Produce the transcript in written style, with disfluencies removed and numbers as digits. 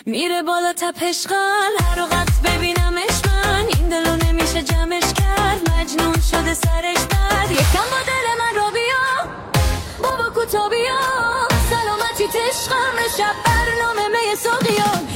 میره بالا تپشقال، هر وقت ببینمش من این دلو نمیشه جمعش کرد، مجنون شده سرش بد. یکم با دل من رو بیا بابا کوتا بیا، سلامتی تشقم شب برنامه می ساقیان.